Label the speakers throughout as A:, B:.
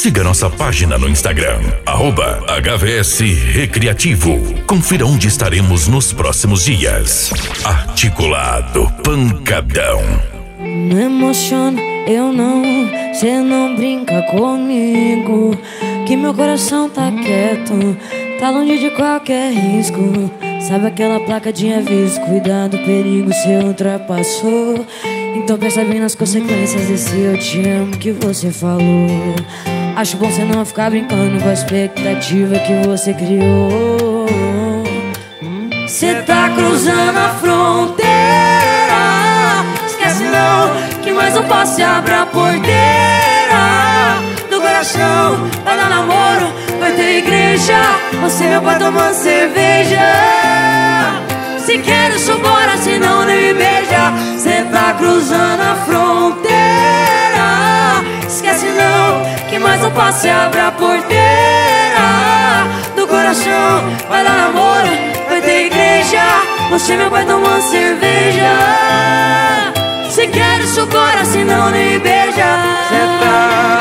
A: Siga nossa página no Instagram, @HVS Recreativo. Confira onde estaremos nos próximos dias. Articulado Pancadão.
B: Não emociona, eu não. Cê não brinca comigo, que meu coração tá quieto, tá longe de qualquer risco. Sabe aquela placa de aviso, cuidado, perigo, cê ultrapassou. Então pensa bem nas consequências desse eu te amo que você falou. Acho bom cê não ficar brincando com a expectativa que você criou. Cê tá cruzando a fronteira, esquece não, que mais um passo e abre a porteira do coração. Vai dar namoro, vai ter igreja, você meu pai tomando cerveja. Se quer isso bora, senão nem me beija. Cê tá cruzando a fronteira, esquece não, que mais um passo e abre a porteira do coração. Vai dar namoro, vai ter igreja, você meu pai tomando cerveja. Se quer isso bora, senão nem me beija. Cê tá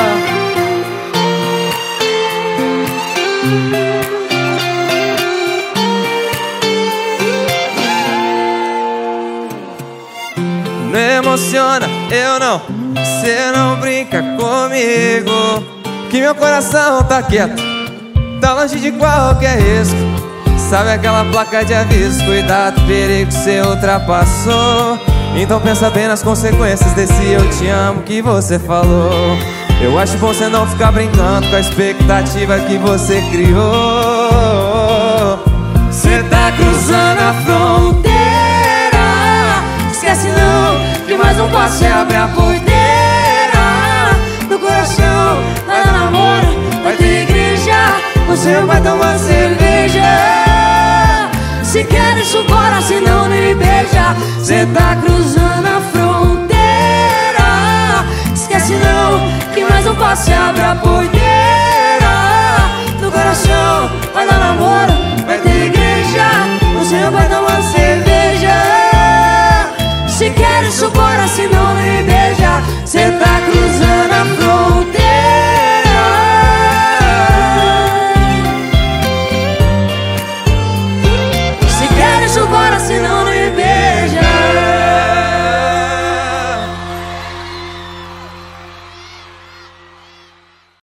C: não emociona, eu não. Cê não brinca comigo, que meu coração tá quieto, tá longe de qualquer risco. Sabe aquela placa de aviso, cuidado, perigo, cê ultrapassou. Então pensa bem nas consequências desse eu te amo que você falou. Eu acho bom cê não ficar brincando com a expectativa que você criou. Cê tá cruzando a fronteira, esquece não, que mais um passo e abre a porteira do coração. Vai dar namoro, vai ter igreja, você vai tomar cerveja. Se quer isso bora, senão nem me beija. Cê tá cruzando a fronteira, esquece não, que mais um passo e abre a porteira do coração. Vai dar namoro, vai ter igreja, você vai tomar cerveja. Se quer isso bora, senão nem me beija. Cê tá cruzando